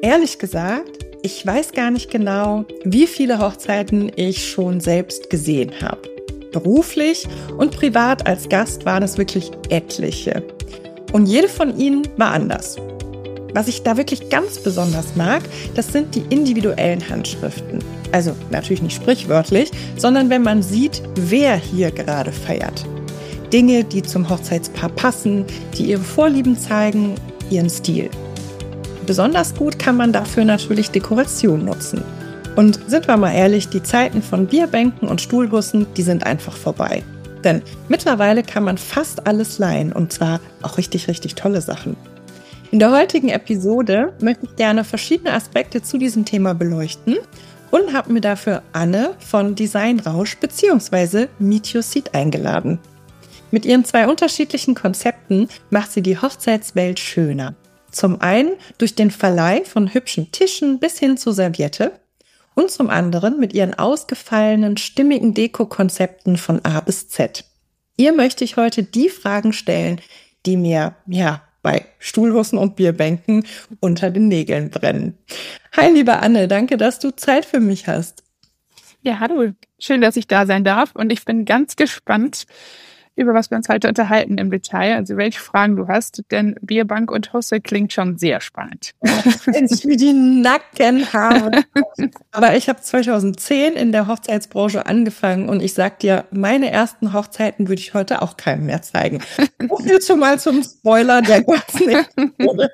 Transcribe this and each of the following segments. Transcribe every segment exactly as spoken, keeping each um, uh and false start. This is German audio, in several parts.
ehrlich gesagt, ich weiß gar nicht genau, wie viele Hochzeiten ich schon selbst gesehen habe. Beruflich und privat als Gast waren es wirklich etliche. Und jede von ihnen war anders. Was ich da wirklich ganz besonders mag, das sind die individuellen Handschriften. Also natürlich nicht sprichwörtlich, sondern wenn man sieht, wer hier gerade feiert. Dinge, die zum Hochzeitspaar passen, die ihre Vorlieben zeigen, ihren Stil. Besonders gut kann man dafür natürlich Dekoration nutzen. Und sind wir mal ehrlich, die Zeiten von Bierbänken und Stuhlbussen, die sind einfach vorbei. Denn mittlerweile kann man fast alles leihen und zwar auch richtig, richtig tolle Sachen. In der heutigen Episode möchte ich gerne verschiedene Aspekte zu diesem Thema beleuchten und habe mir dafür Anne von Designrausch bzw. Meet Your Seat eingeladen. Mit ihren zwei unterschiedlichen Konzepten macht sie die Hochzeitswelt schöner. Zum einen durch den Verleih von hübschen Tischen bis hin zur Serviette und zum anderen mit ihren ausgefallenen, stimmigen Deko-Konzepten von A bis Z. Ihr möchte ich heute die Fragen stellen, die mir, ja, bei Stuhlhussen und Bierbänken unter den Nägeln brennen. Hi, liebe Anne, danke, dass du Zeit für mich hast. Ja, hallo. Schön, dass ich da sein darf und ich bin ganz gespannt, über was wir uns heute unterhalten im Detail, also welche Fragen du hast, denn Bierbank und Husse klingt schon sehr spannend. Ich wie die Nackenhaare. Aber ich habe zweitausendzehn in der Hochzeitsbranche angefangen und ich sag dir, meine ersten Hochzeiten würde ich heute auch keinem mehr zeigen. So viel schon mal zum Spoiler der ganzen Episode.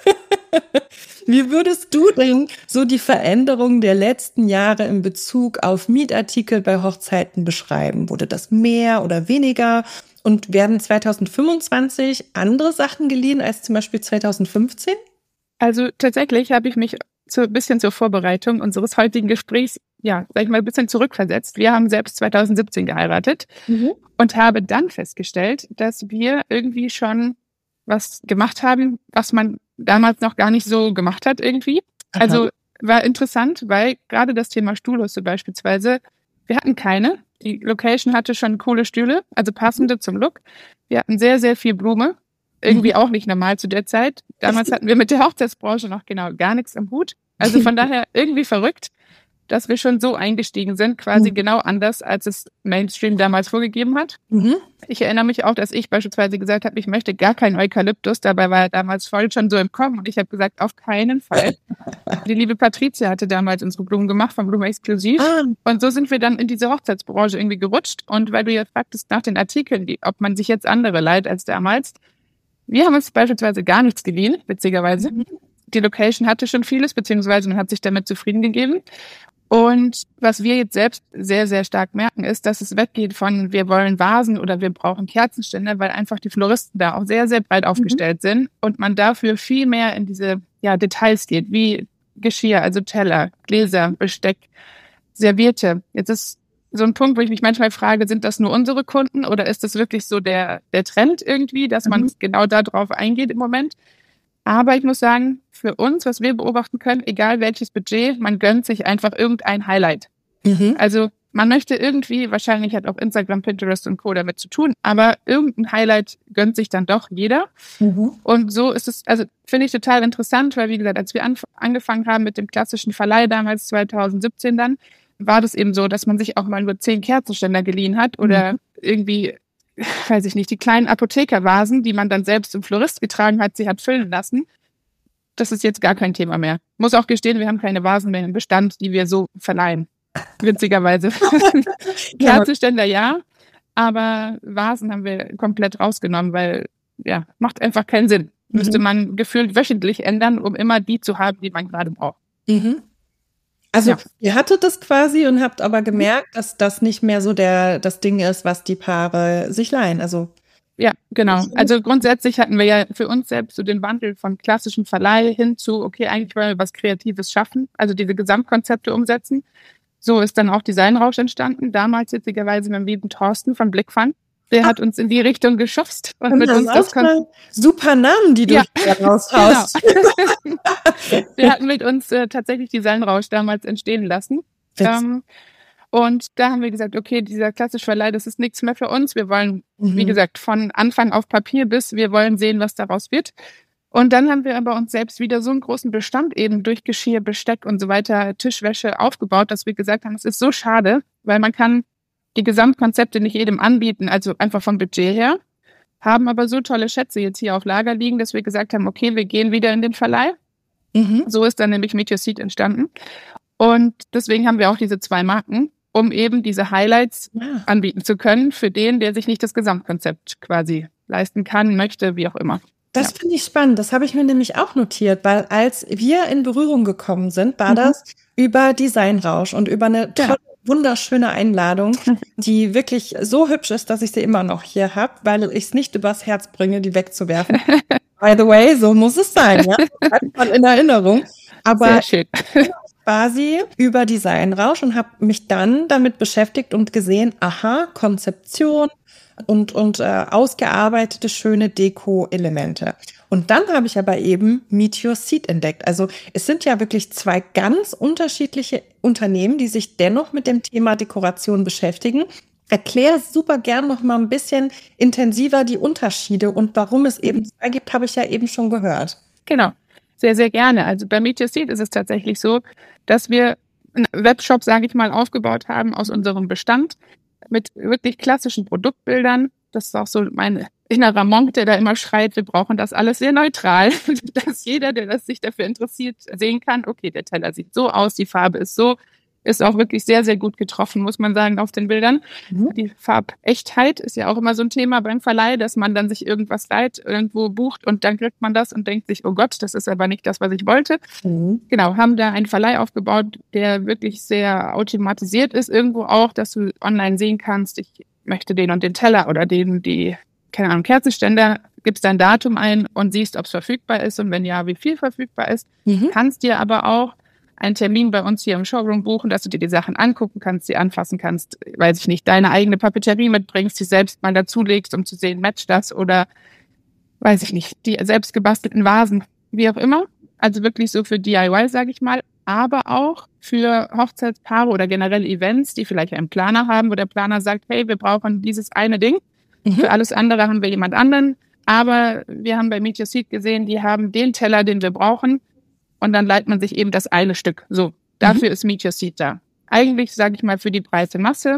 Wie würdest du denn so die Veränderung der letzten Jahre in Bezug auf Mietartikel bei Hochzeiten beschreiben? Wurde das mehr oder weniger? Und werden zweitausendfünfundzwanzig andere Sachen geliehen als zum Beispiel zweitausendfünfzehn? Also tatsächlich habe ich mich so ein bisschen zur Vorbereitung unseres heutigen Gesprächs, ja, sag ich mal, ein bisschen zurückversetzt. Wir haben selbst zweitausendsiebzehn geheiratet mhm. und habe dann festgestellt, dass wir irgendwie schon was gemacht haben, was man damals noch gar nicht so gemacht hat irgendwie. Aha. Also war interessant, weil gerade das Thema Stuhlhusse beispielsweise, wir hatten keine. Die Location hatte schon coole Stühle, also passende zum Look. Wir hatten sehr, sehr viel Blume. Irgendwie mhm. auch nicht normal zu der Zeit. Damals hatten wir mit der Hochzeitsbranche noch genau gar nichts am Hut. Also von daher irgendwie verrückt, dass wir schon so eingestiegen sind, quasi mhm. genau anders, als es Mainstream damals vorgegeben hat. Mhm. Ich erinnere mich auch, dass ich beispielsweise gesagt habe, ich möchte gar keinen Eukalyptus. Dabei war er damals voll schon so im Kommen und ich habe gesagt, auf keinen Fall. Die liebe Patricia hatte damals unsere Blumen gemacht, von Blumen Exklusiv. Ah. Und so sind wir dann in diese Hochzeitsbranche irgendwie gerutscht. Und weil du ja fragtest nach den Artikeln, die, ob man sich jetzt andere leiht als damals. Wir haben uns beispielsweise gar nichts geliehen, witzigerweise. Mhm. Die Location hatte schon vieles, beziehungsweise man hat sich damit zufrieden gegeben. Und was wir jetzt selbst sehr, sehr stark merken, ist, dass es weggeht von wir wollen Vasen oder wir brauchen Kerzenständer, weil einfach die Floristen da auch sehr, sehr breit aufgestellt mhm. sind und man dafür viel mehr in diese ja, Details geht, wie Geschirr, also Teller, Gläser, Besteck, Serviette. Jetzt ist so ein Punkt, wo ich mich manchmal frage, sind das nur unsere Kunden oder ist das wirklich so der, der Trend irgendwie, dass mhm. man genau darauf eingeht im Moment? Aber ich muss sagen, für uns, was wir beobachten können, egal welches Budget, man gönnt sich einfach irgendein Highlight. Mhm. Also man möchte irgendwie, wahrscheinlich hat auch Instagram, Pinterest und Co. damit zu tun, aber irgendein Highlight gönnt sich dann doch jeder. Mhm. Und so ist es, also finde ich total interessant, weil wie gesagt, als wir anf- angefangen haben mit dem klassischen Verleih damals zweitausendsiebzehn dann, war das eben so, dass man sich auch mal nur zehn Kerzenständer geliehen hat oder mhm. irgendwie, weiß ich nicht, die kleinen Apothekervasen, die man dann selbst zum Florist getragen hat, sie hat füllen lassen. Das ist jetzt gar kein Thema mehr. Muss auch gestehen, wir haben keine Vasen mehr im Bestand, die wir so verleihen. Witzigerweise. Kerzenständer ja, aber Vasen haben wir komplett rausgenommen, weil, ja, macht einfach keinen Sinn. Mhm. Müsste man gefühlt wöchentlich ändern, um immer die zu haben, die man gerade braucht. Mhm. Also ja. Ihr hattet das quasi und habt aber gemerkt, dass das nicht mehr so der das Ding ist, was die Paare sich leihen. Also ja, genau. Also grundsätzlich hatten wir ja für uns selbst so den Wandel von klassischem Verleih hin zu, okay, eigentlich wollen wir was Kreatives schaffen, also diese Gesamtkonzepte umsetzen. So ist dann auch Designrausch entstanden, damals witzigerweise mit dem lieben Thorsten von Blickfang. Der hat uns in die Richtung geschubst und, und mit uns das Kon- super Namen, die du ja. hier raushaust. Genau. Der hat mit uns äh, tatsächlich Designrausch damals entstehen lassen. Ähm, und da haben wir gesagt, okay, dieser klassische Verleih, das ist nichts mehr für uns. Wir wollen, mhm. wie gesagt, von Anfang auf Papier bis wir wollen sehen, was daraus wird. Und dann haben wir aber uns selbst wieder so einen großen Bestand eben durch Geschirr, Besteck und so weiter, Tischwäsche aufgebaut, dass wir gesagt haben, es ist so schade, weil man kann die Gesamtkonzepte nicht jedem anbieten, also einfach vom Budget her, haben aber so tolle Schätze jetzt hier auf Lager liegen, dass wir gesagt haben, okay, wir gehen wieder in den Verleih. Mhm. So ist dann nämlich Meet Your Seat entstanden. Und deswegen haben wir auch diese zwei Marken, um eben diese Highlights ja. anbieten zu können für den, der sich nicht das Gesamtkonzept quasi leisten kann, möchte, wie auch immer. Das ja. finde ich spannend. Das habe ich mir nämlich auch notiert, weil als wir in Berührung gekommen sind, war mhm. das über Designrausch und über eine tolle, ja. wunderschöne Einladung, die wirklich so hübsch ist, dass ich sie immer noch hier habe, weil ich es nicht übers Herz bringe, die wegzuwerfen. By the way, so muss es sein, ja. Bleibt mal in Erinnerung. Aber Sehr schön. quasi über Designrausch und habe mich dann damit beschäftigt und gesehen, aha, Konzeption und und äh, ausgearbeitete schöne Deko-Elemente. Und dann habe ich aber eben Meet Your Seat entdeckt. Also es sind ja wirklich zwei ganz unterschiedliche Unternehmen, die sich dennoch mit dem Thema Dekoration beschäftigen. Erklär super gern noch mal ein bisschen intensiver die Unterschiede und warum es eben zwei gibt, habe ich ja eben schon gehört. Genau, sehr, sehr gerne. Also bei Meet Your Seat ist es tatsächlich so, dass wir einen Webshop, sage ich mal, aufgebaut haben aus unserem Bestand mit wirklich klassischen Produktbildern. Das ist auch so mein innerer Monk, der da immer schreit, wir brauchen das alles sehr neutral, dass jeder, der das sich dafür interessiert, sehen kann, okay, der Teller sieht so aus, die Farbe ist so, ist auch wirklich sehr, sehr gut getroffen, muss man sagen, auf den Bildern. Mhm. Die Farbechtheit ist ja auch immer so ein Thema beim Verleih, dass man dann sich irgendwas leiht, irgendwo bucht und dann kriegt man das und denkt sich, oh Gott, das ist aber nicht das, was ich wollte. Mhm. Genau, haben da einen Verleih aufgebaut, der wirklich sehr automatisiert ist, irgendwo auch, dass du online sehen kannst, ich möchte den und den Teller oder den, die, keine Ahnung, Kerzenständer, gibst dein Datum ein und siehst, ob es verfügbar ist und wenn ja, wie viel verfügbar ist. Mhm. Kannst dir aber auch einen Termin bei uns hier im Showroom buchen, dass du dir die Sachen angucken kannst, sie anfassen kannst, weiß ich nicht, deine eigene Papeterie mitbringst, die selbst mal dazulegst, um zu sehen, matcht das oder, weiß ich nicht, die selbst gebastelten Vasen, wie auch immer. Also wirklich so für D I Y, sage ich mal, aber auch für Hochzeitspaare oder generell Events, die vielleicht einen Planer haben, wo der Planer sagt, hey, wir brauchen dieses eine Ding, mhm. für alles andere haben wir jemand anderen, aber wir haben bei Meet Your Seat gesehen, die haben den Teller, den wir brauchen, und dann leiht man sich eben das eine Stück. So, dafür mhm. ist Meet Your Seat da. Eigentlich, sage ich mal, für die breite Masse,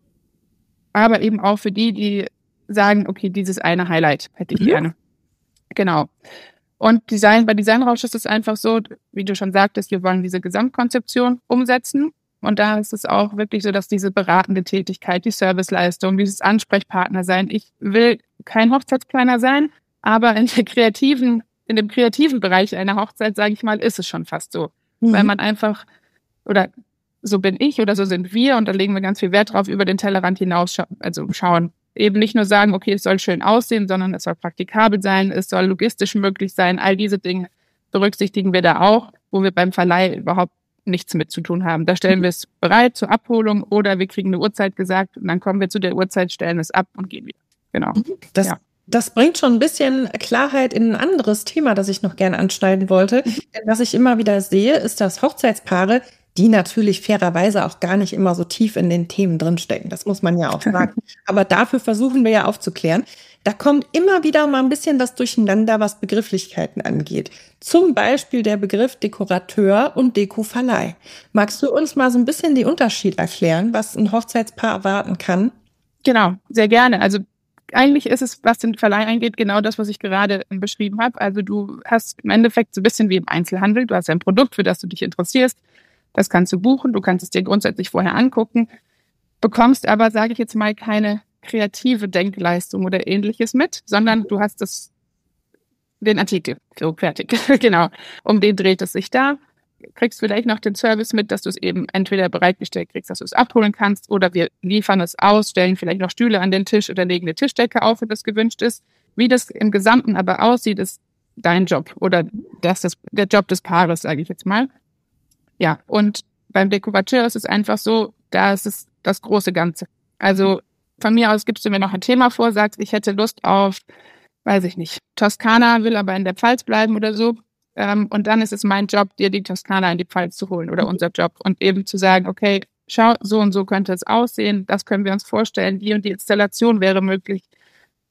aber eben auch für die, die sagen, okay, dieses eine Highlight hätte ich mhm. gerne. Genau. Und Design, bei Designrausch ist es einfach so, wie du schon sagtest, wir wollen diese Gesamtkonzeption umsetzen. Und da ist es auch wirklich so, dass diese beratende Tätigkeit, die Serviceleistung, dieses Ansprechpartner sein. Ich will kein Hochzeitsplaner sein, aber in der kreativen In dem kreativen Bereich einer Hochzeit, sage ich mal, ist es schon fast so. Mhm. Weil man einfach, oder so bin ich oder so sind wir, und da legen wir ganz viel Wert drauf, über den Tellerrand hinaus scha- also schauen. Eben nicht nur sagen, okay, es soll schön aussehen, sondern es soll praktikabel sein, es soll logistisch möglich sein. All diese Dinge berücksichtigen wir da auch, wo wir beim Verleih überhaupt nichts mit zu tun haben. Da stellen wir es bereit zur Abholung oder wir kriegen eine Uhrzeit gesagt und dann kommen wir zu der Uhrzeit, stellen es ab und gehen wieder. Genau. Das ja. Das bringt schon ein bisschen Klarheit in ein anderes Thema, das ich noch gerne anschneiden wollte. Denn was ich immer wieder sehe, ist, dass Hochzeitspaare, die natürlich fairerweise auch gar nicht immer so tief in den Themen drinstecken, das muss man ja auch sagen. Aber dafür versuchen wir ja aufzuklären. Da kommt immer wieder mal ein bisschen was durcheinander, was Begrifflichkeiten angeht. Zum Beispiel der Begriff Dekorateur und Dekoverleih. Magst du uns mal so ein bisschen den Unterschied erklären, was ein Hochzeitspaar erwarten kann? Genau, sehr gerne. Also eigentlich ist es, was den Verleih angeht, genau das, was ich gerade beschrieben habe. Also du hast im Endeffekt so ein bisschen wie im Einzelhandel. Du hast ein Produkt, für das du dich interessierst. Das kannst du buchen. Du kannst es dir grundsätzlich vorher angucken. Bekommst aber, sage ich jetzt mal, keine kreative Denkleistung oder Ähnliches mit, sondern du hast das, den Artikel. So, fertig. Genau. Um den dreht es sich da. Kriegst vielleicht noch den Service mit, dass du es eben entweder bereitgestellt kriegst, dass du es abholen kannst, oder wir liefern es aus, stellen vielleicht noch Stühle an den Tisch oder legen eine Tischdecke auf, wenn das gewünscht ist. Wie das im Gesamten aber aussieht, ist dein Job oder das ist der Job des Paares, sage ich jetzt mal. Ja, und beim Dekorateur ist es einfach so, da ist es das große Ganze. Also von mir aus gibst du mir noch ein Thema vor, sagst, ich hätte Lust auf, weiß ich nicht, Toskana, will aber in der Pfalz bleiben oder so. Ähm, und dann ist es mein Job, dir die Toskana in die Pfalz zu holen oder unser Job und eben zu sagen, okay, schau, so und so könnte es aussehen, das können wir uns vorstellen, die und die Installation wäre möglich.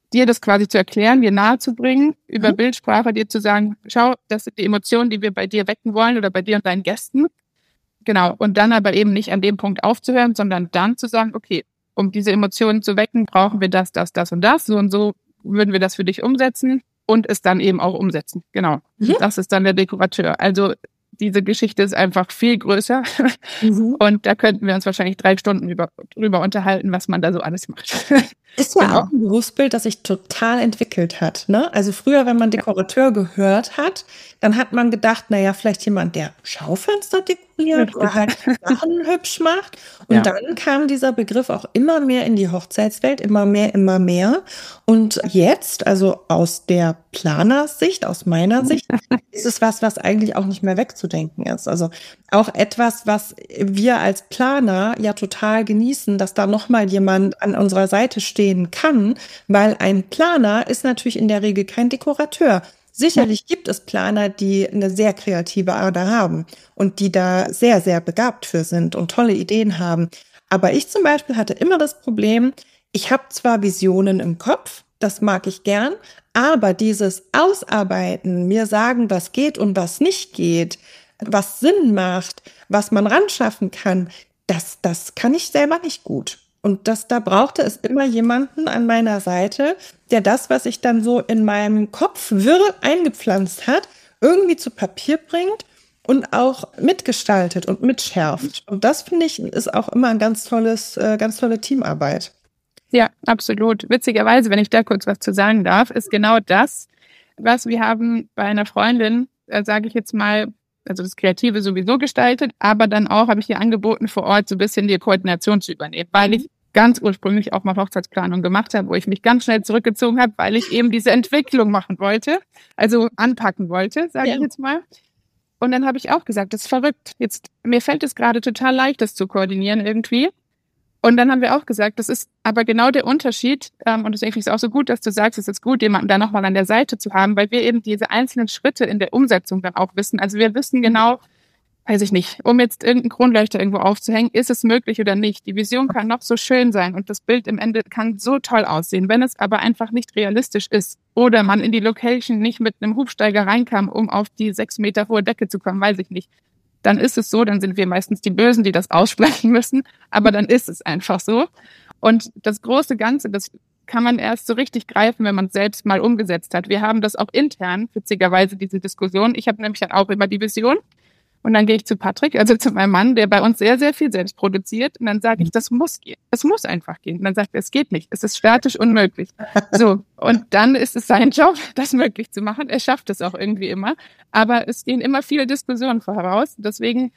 dir das quasi zu erklären, dir nahezubringen, über Mhm. Bildsprache dir zu sagen, schau, das sind die Emotionen, die wir bei dir wecken wollen oder bei dir und deinen Gästen. Genau. Und dann aber eben nicht an dem Punkt aufzuhören, sondern dann zu sagen, okay, um diese Emotionen zu wecken, brauchen wir das, das, das und das. So und so würden wir das für dich umsetzen und es dann eben auch umsetzen. Genau. Mhm. Das ist dann der Dekorateur. Also diese Geschichte ist einfach viel größer. Mhm. Und da könnten wir uns wahrscheinlich drei Stunden über, drüber unterhalten, was man da so alles macht. Ist ja Genau. auch ein Berufsbild, das sich total entwickelt hat, ne? Also früher, wenn man Dekorateur gehört hat, dann hat man gedacht, na ja, vielleicht jemand, der Schaufenster dekoriert Richtig. oder halt Sachen hübsch macht. Und Ja. dann kam dieser Begriff auch immer mehr in die Hochzeitswelt, immer mehr, immer mehr. Und jetzt, also aus der Planersicht, aus meiner Sicht, ist es was, was eigentlich auch nicht mehr wegzudenken ist. Also auch etwas, was wir als Planer ja total genießen, dass da nochmal jemand an unserer Seite stehen kann, weil ein Planer ist natürlich in der Regel kein Dekorateur. Sicherlich gibt es Planer, die eine sehr kreative Ader haben und die da sehr, sehr begabt für sind und tolle Ideen haben. Aber ich zum Beispiel hatte immer das Problem, ich habe zwar Visionen im Kopf, das mag ich gern, aber dieses Ausarbeiten, mir sagen, was geht und was nicht geht, was Sinn macht, was man ran schaffen kann, das, das kann ich selber nicht gut. Und das, da brauchte es immer jemanden an meiner Seite, der das, was ich dann so in meinem Kopf wirr eingepflanzt hat, irgendwie zu Papier bringt und auch mitgestaltet und mitschärft. Und das, finde ich, ist auch immer ein ganz tolles, äh, ganz tolle Teamarbeit. Ja, absolut. Witzigerweise, wenn ich da kurz was zu sagen darf, ist genau das, was wir haben bei einer Freundin, äh, sage ich jetzt mal, also das Kreative sowieso gestaltet, aber dann auch habe ich ihr angeboten, vor Ort so ein bisschen die Koordination zu übernehmen, weil ich ganz ursprünglich auch mal Hochzeitsplanung gemacht habe, wo ich mich ganz schnell zurückgezogen habe, weil ich eben diese Entwicklung machen wollte, also anpacken wollte, sage Ja. ich jetzt mal. Und dann habe ich auch gesagt, das ist verrückt. Jetzt, mir fällt es gerade total leicht, das zu koordinieren irgendwie. Und dann haben wir auch gesagt, das ist aber genau der Unterschied, ähm, und deswegen finde ich es auch so gut, dass du sagst, es ist gut, jemanden da nochmal an der Seite zu haben, weil wir eben diese einzelnen Schritte in der Umsetzung dann auch wissen. Also wir wissen genau, weiß ich nicht, um jetzt irgendeinen Kronleuchter irgendwo aufzuhängen, ist es möglich oder nicht. Die Vision kann noch so schön sein und das Bild im Ende kann so toll aussehen. Wenn es aber einfach nicht realistisch ist oder man in die Location nicht mit einem Hubsteiger reinkam, um auf die sechs Meter hohe Decke zu kommen, weiß ich nicht. Dann ist es so, dann sind wir meistens die Bösen, die das aussprechen müssen, aber dann ist es einfach so. Und das große Ganze, das kann man erst so richtig greifen, wenn man es selbst mal umgesetzt hat. Wir haben das auch intern, witzigerweise, diese Diskussion. Ich habe nämlich dann auch immer die Vision und dann gehe ich zu Patrick, also zu meinem Mann, der bei uns sehr, sehr viel selbst produziert und dann sage ich, das muss gehen. Es muss einfach gehen. Und dann sagt er, es geht nicht. Es ist statisch unmöglich. So. Und dann ist es sein Job, das möglich zu machen. Er schafft es auch irgendwie immer. Aber es gehen immer viele Diskussionen voraus. Deswegen,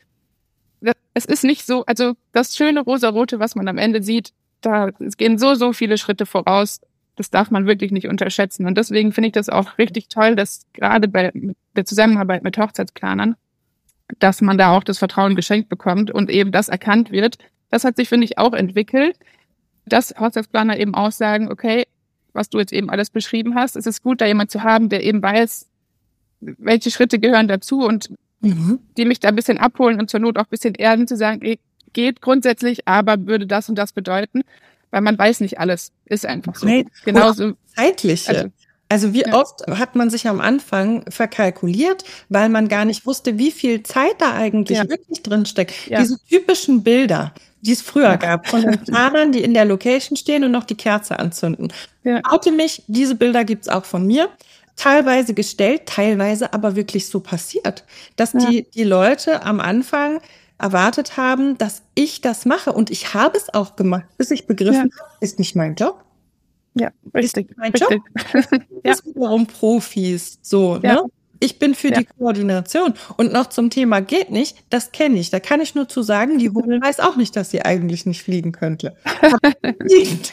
es ist nicht so, also das schöne rosarote, was man am Ende sieht, da, es gehen so, so viele Schritte voraus. Das darf man wirklich nicht unterschätzen. Und deswegen finde ich das auch richtig toll, dass gerade bei der Zusammenarbeit mit Hochzeitsplanern, dass man da auch das Vertrauen geschenkt bekommt und eben das erkannt wird. Das hat sich, finde ich, auch entwickelt, dass Hochzeitsplaner eben auch sagen, okay, was du jetzt eben alles beschrieben hast, es ist gut, da jemand zu haben, der eben weiß, welche Schritte gehören dazu und mhm. die mich da ein bisschen abholen und zur Not auch ein bisschen erden, zu sagen, ey, geht grundsätzlich, aber würde das und das bedeuten, weil man weiß nicht alles, ist einfach so. Nee, genauso zeitliche. Also, Also wie ja. oft hat man sich am Anfang verkalkuliert, weil man gar nicht wusste, wie viel Zeit da eigentlich Ja. wirklich drinsteckt. Ja. Diese typischen Bilder, die es früher Ja. gab, von den Planern, die in der Location stehen und noch die Kerze anzünden. Ja. Oute mich, diese Bilder gibt's auch von mir. Teilweise gestellt, teilweise aber wirklich so passiert, dass Ja. die, die Leute am Anfang erwartet haben, dass ich das mache. Und ich habe es auch gemacht, bis ich begriffen Ja. habe, ist nicht mein Job. Ja, richtig. Mein richtig. Ja. Das sind wiederum Profis, so, Ja. ne? Ich bin für Ja. die Koordination. Und noch zum Thema geht nicht, das kenne ich. Da kann ich nur zu sagen, die Hummel weiß auch nicht, dass sie eigentlich nicht fliegen könnte. Aber sie fliegt.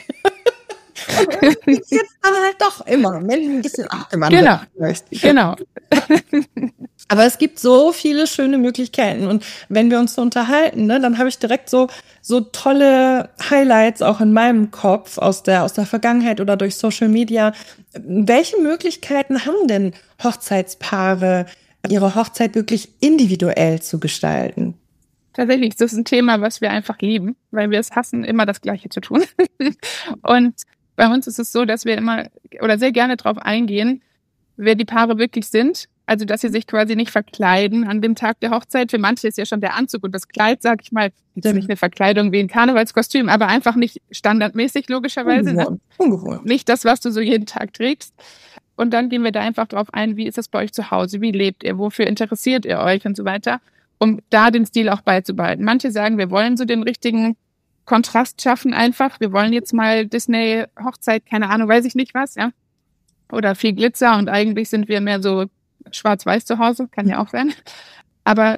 Und das jetzt dann halt doch immer, wenn du ein bisschen abgewandelt Genau. möchtest. Genau. Aber es gibt so viele schöne Möglichkeiten. Und wenn wir uns so unterhalten, ne, dann habe ich direkt so, so tolle Highlights auch in meinem Kopf aus der, aus der Vergangenheit oder durch Social Media. Welche Möglichkeiten haben denn Hochzeitspaare, ihre Hochzeit wirklich individuell zu gestalten? Tatsächlich, das ist ein Thema, was wir einfach lieben, weil wir es hassen, immer das Gleiche zu tun. Und Bei uns ist es so, dass wir immer oder sehr gerne darauf eingehen, wer die Paare wirklich sind. Also, dass sie sich quasi nicht verkleiden an dem Tag der Hochzeit. Für manche ist ja schon der Anzug und das Kleid, sag ich mal, jetzt nicht eine Verkleidung wie ein Karnevalskostüm, aber einfach nicht standardmäßig, logischerweise. Ungewohnt. Ungewohnt. Nicht das, was du so jeden Tag trägst. Und dann gehen wir da einfach drauf ein, wie ist das bei euch zu Hause? Wie lebt ihr? Wofür interessiert ihr euch? Und so weiter, um da den Stil auch beizubehalten. Manche sagen, wir wollen so den richtigen Kontrast schaffen einfach. Wir wollen jetzt mal Disney-Hochzeit, keine Ahnung, weiß ich nicht was, ja. Oder viel Glitzer und eigentlich sind wir mehr so schwarz-weiß zu Hause, kann ja auch sein. Aber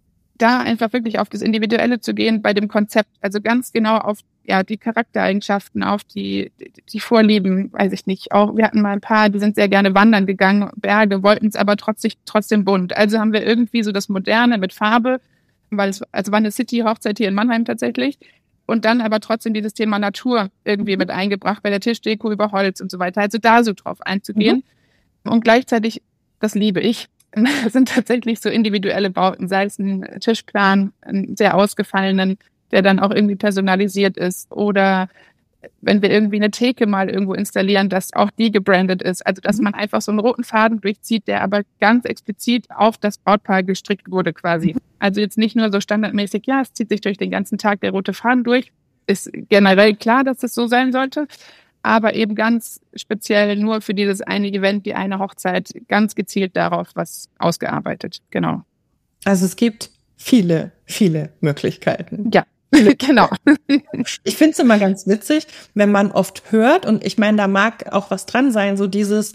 da einfach wirklich auf das Individuelle zu gehen bei dem Konzept, also ganz genau auf ja die Charaktereigenschaften, auf die die Vorlieben, weiß ich nicht. Auch wir hatten mal ein paar, die sind sehr gerne wandern gegangen, Berge, wollten es aber trotzdem trotzdem bunt. Also haben wir irgendwie so das Moderne mit Farbe, weil es also war eine City-Hochzeit hier in Mannheim tatsächlich. Und dann aber trotzdem dieses Thema Natur irgendwie mit eingebracht, bei der Tischdeko über Holz und so weiter. Also da so drauf einzugehen. Mhm. Und gleichzeitig, das liebe ich, das sind tatsächlich so individuelle Bauten, sei es ein Tischplan, einen sehr ausgefallenen, der dann auch irgendwie personalisiert ist. Oder wenn wir irgendwie eine Theke mal irgendwo installieren, dass auch die gebrandet ist. Also dass man einfach so einen roten Faden durchzieht, der aber ganz explizit auf das Brautpaar gestrickt wurde quasi. Also jetzt nicht nur so standardmäßig, ja, es zieht sich durch den ganzen Tag der rote Faden durch. Ist generell klar, dass es so sein sollte. Aber eben ganz speziell nur für dieses eine Event, die eine Hochzeit, ganz gezielt darauf was ausgearbeitet. Genau. Also es gibt viele, viele Möglichkeiten. Ja. Genau. Ich finde es immer ganz witzig, wenn man oft hört, und ich meine, da mag auch was dran sein, so dieses,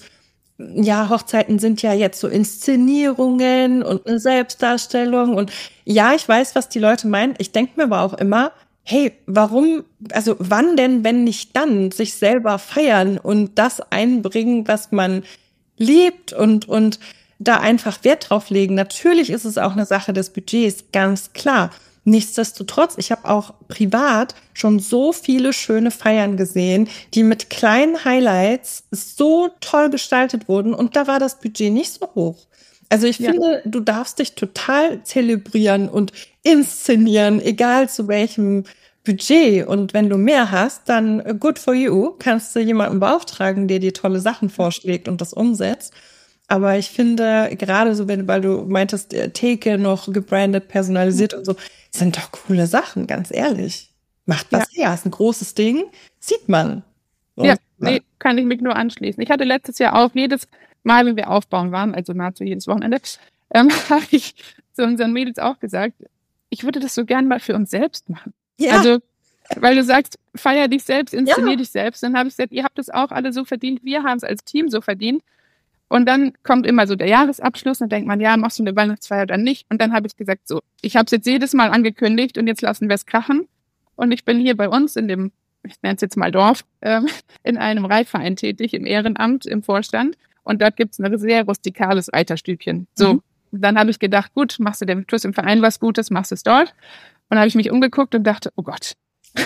ja, Hochzeiten sind ja jetzt so Inszenierungen und eine Selbstdarstellung und ja, ich weiß, was die Leute meinen. Ich denke mir aber auch immer, hey, warum, also wann denn, wenn nicht dann, sich selber feiern und das einbringen, was man liebt und, und da einfach Wert drauf legen. Natürlich ist es auch eine Sache des Budgets, ganz klar. Nichtsdestotrotz, ich habe auch privat schon so viele schöne Feiern gesehen, die mit kleinen Highlights so toll gestaltet wurden und da war das Budget nicht so hoch. Also ich ja. finde, du darfst dich total zelebrieren und inszenieren, egal zu welchem Budget. Und wenn du mehr hast, dann good for you, kannst du jemanden beauftragen, der dir tolle Sachen vorschlägt und das umsetzt. Aber ich finde, gerade so, wenn, weil du meintest, Theke noch gebrandet, personalisiert und so, sind doch coole Sachen, ganz ehrlich. Macht was ja. her, ist ein großes Ding, sieht man. Und ja, nee, kann ich mich nur anschließen. Ich hatte letztes Jahr auch jedes Mal, wenn wir aufbauen waren, also nahezu jedes Wochenende, ähm, habe ich zu unseren Mädels auch gesagt, ich würde das so gern mal für uns selbst machen. Ja. Also, weil du sagst, feier dich selbst, inszenier ja. dich selbst. Dann habe ich gesagt, ihr habt es auch alle so verdient, wir haben es als Team so verdient. Und dann kommt immer so der Jahresabschluss und dann denkt man, ja, machst du eine Weihnachtsfeier oder nicht? Und dann habe ich gesagt, so, ich habe es jetzt jedes Mal angekündigt und jetzt lassen wir es krachen. Und ich bin hier bei uns in dem, ich nenne es jetzt mal Dorf, ähm, in einem Reitverein tätig, im Ehrenamt, im Vorstand. Und dort gibt es ein sehr rustikales Reiterstübchen. So, mhm. Dann habe ich gedacht, gut, machst du dem tust im Verein was Gutes, machst es dort. Und dann habe ich mich umgeguckt und dachte, oh Gott,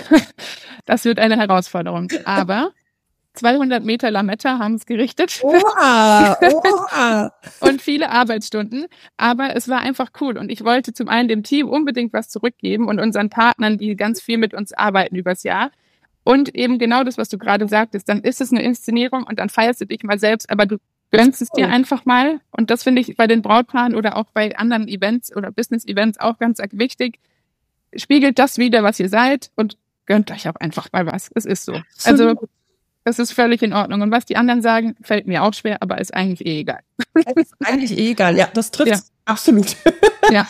das wird eine Herausforderung. Aber zweihundert Meter Lametta haben es gerichtet. Oha, oha. Und viele Arbeitsstunden. Aber es war einfach cool. Und ich wollte zum einen dem Team unbedingt was zurückgeben und unseren Partnern, die ganz viel mit uns arbeiten übers Jahr. Und eben genau das, was du gerade sagtest. Dann ist es eine Inszenierung und dann feierst du dich mal selbst, aber du gönnst es dir einfach mal. Und das finde ich bei den Brautpaaren oder auch bei anderen Events oder Business-Events auch ganz wichtig. Spiegelt das wider, was ihr seid und gönnt euch auch einfach mal was. Es ist so. Also das ist völlig in Ordnung. Und was die anderen sagen, fällt mir auch schwer, aber ist eigentlich eh egal. Ist eigentlich eh egal. Ja, das trifft ja. absolut. Ja.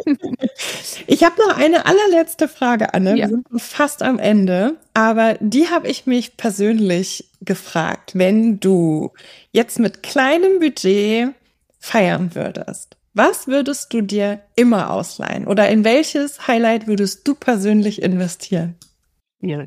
Ich habe noch eine allerletzte Frage, Anne. Ja. Wir sind fast am Ende. Aber die habe ich mich persönlich gefragt. Wenn du jetzt mit kleinem Budget feiern würdest, was würdest du dir immer ausleihen? Oder in welches Highlight würdest du persönlich investieren? Schwierig.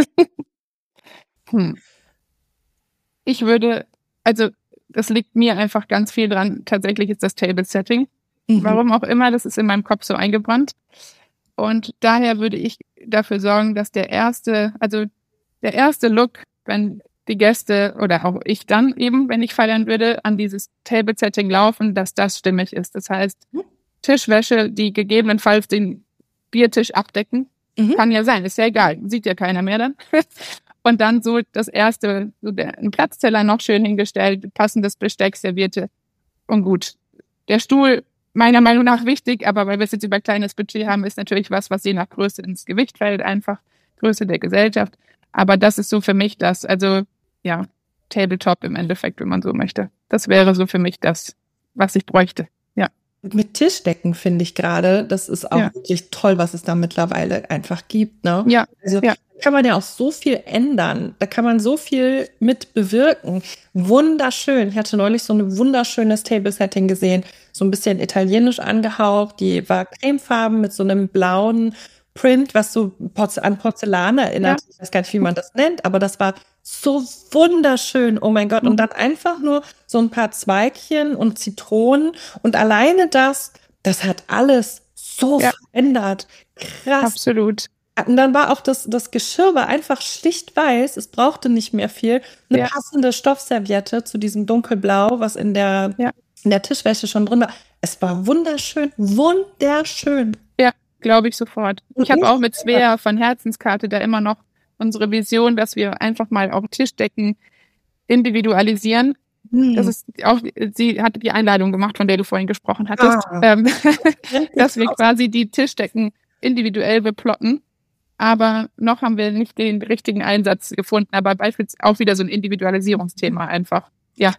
hm. Ich würde, also das liegt mir einfach ganz viel dran, tatsächlich ist das Table Setting. Mhm. Warum auch immer, das ist in meinem Kopf so eingebrannt. Und daher würde ich dafür sorgen, dass der erste, also der erste Look, wenn die Gäste oder auch ich dann eben, wenn ich feiern würde, an dieses Table Setting laufen, dass das stimmig ist. Das heißt, Tischwäsche, die gegebenenfalls den Biertisch abdecken, mhm. kann ja sein, ist ja egal, sieht ja keiner mehr dann. Und dann so das erste, so der, ein Platzteller noch schön hingestellt, passendes Besteck, Serviette und gut. Der Stuhl, meiner Meinung nach wichtig, aber weil wir es jetzt über kleines Budget haben, ist natürlich was, was je nach Größe ins Gewicht fällt, einfach Größe der Gesellschaft. Aber das ist so für mich das, also ja, Tabletop im Endeffekt, wenn man so möchte. Das wäre so für mich das, was ich bräuchte. Ja. Mit Tischdecken finde ich gerade, das ist auch ja. wirklich toll, was es da mittlerweile einfach gibt. Ne? Ja. Also ja. da kann man ja auch so viel ändern. Da kann man so viel mit bewirken. Wunderschön. Ich hatte neulich so ein wunderschönes Table-Setting gesehen, so ein bisschen italienisch angehaucht. Die war cremefarben mit so einem blauen Print, was so an Porzellan erinnert. Ja. Ich weiß gar nicht, wie man das nennt, aber das war so wunderschön. Oh mein Gott. Und dann einfach nur so ein paar Zweigchen und Zitronen. Und alleine das, das hat alles so ja. verändert. Krass. Absolut. Und dann war auch das, das Geschirr war einfach schlicht weiß. Es brauchte nicht mehr viel. Eine ja. passende Stoffserviette zu diesem dunkelblau, was in der, ja. in der Tischwäsche schon drin war. Es war wunderschön. Wunderschön. Ja, glaube ich sofort. Ich habe auch mit Svea von Herzenskarte da immer noch unsere Vision, dass wir einfach mal auch Tischdecken individualisieren. Hm. Das ist auch, sie hatte die Einladung gemacht, von der du vorhin gesprochen hattest, ah. ähm, dass wir quasi die Tischdecken individuell beplotten. Aber noch haben wir nicht den richtigen Einsatz gefunden. Aber beispielsweise auch wieder so ein Individualisierungsthema einfach. Ja.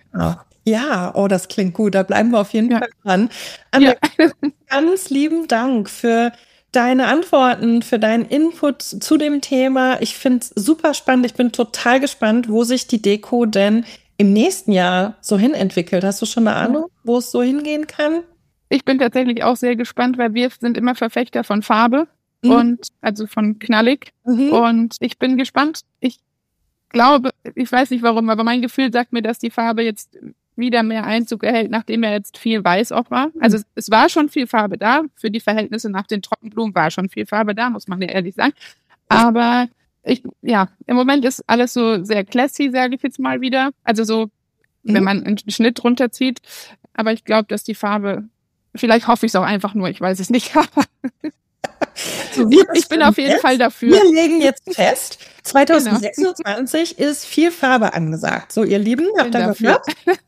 Ja, oh, das klingt gut. Da bleiben wir auf jeden ja. Fall dran. Anne, ja. ganz lieben Dank für deine Antworten, für deinen Input zu dem Thema. Ich finde es super spannend. Ich bin total gespannt, wo sich die Deko denn im nächsten Jahr so hin entwickelt. Hast du schon eine Ahnung, wo es so hingehen kann? Ich bin tatsächlich auch sehr gespannt, weil wir sind immer Verfechter von Farbe mhm. und also von knallig. Mhm. Und ich bin gespannt. Ich glaube, ich weiß nicht warum, aber mein Gefühl sagt mir, dass die Farbe jetzt wieder mehr Einzug erhält, nachdem ja jetzt viel Weiß auch war. Also es, es war schon viel Farbe da. Für die Verhältnisse nach den Trockenblumen war schon viel Farbe da, muss man ja ehrlich sagen. Aber ich, ja, im Moment ist alles so sehr classy, sage ich jetzt mal wieder. Also so, mhm. wenn man einen Schnitt runterzieht. Aber ich glaube, dass die Farbe, vielleicht hoffe ich es auch einfach nur, ich weiß es nicht. So, ich bin auf jeden jetzt? Fall dafür. Wir legen jetzt fest, zwanzig sechsundzwanzig genau. ist viel Farbe angesagt. So, ihr Lieben, habt ihr gehört?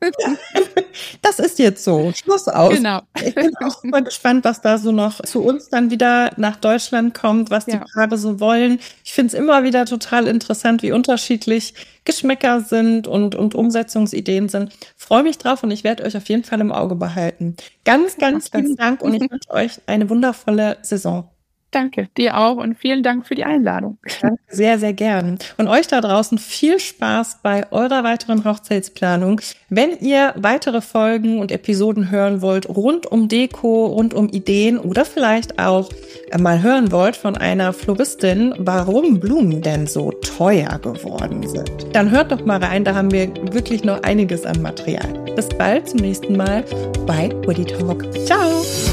Das ist jetzt so. Schluss aus. Genau. Ich bin auch mal gespannt, was da so noch zu uns dann wieder nach Deutschland kommt, was die ja. Paare so wollen. Ich finde es immer wieder total interessant, wie unterschiedlich Geschmäcker sind und, und Umsetzungsideen sind. Freue mich drauf und ich werde euch auf jeden Fall im Auge behalten. Ganz, ganz Ach, lieben Dank und ich wünsche euch eine wundervolle Saison. Danke, dir auch und vielen Dank für die Einladung. Danke, sehr, sehr gern. Und euch da draußen viel Spaß bei eurer weiteren Hochzeitsplanung. Wenn ihr weitere Folgen und Episoden hören wollt, rund um Deko, rund um Ideen oder vielleicht auch mal hören wollt von einer Floristin, warum Blumen denn so teuer geworden sind, dann hört doch mal rein, da haben wir wirklich noch einiges an Material. Bis bald, zum nächsten Mal bei Woody Talk. Ciao!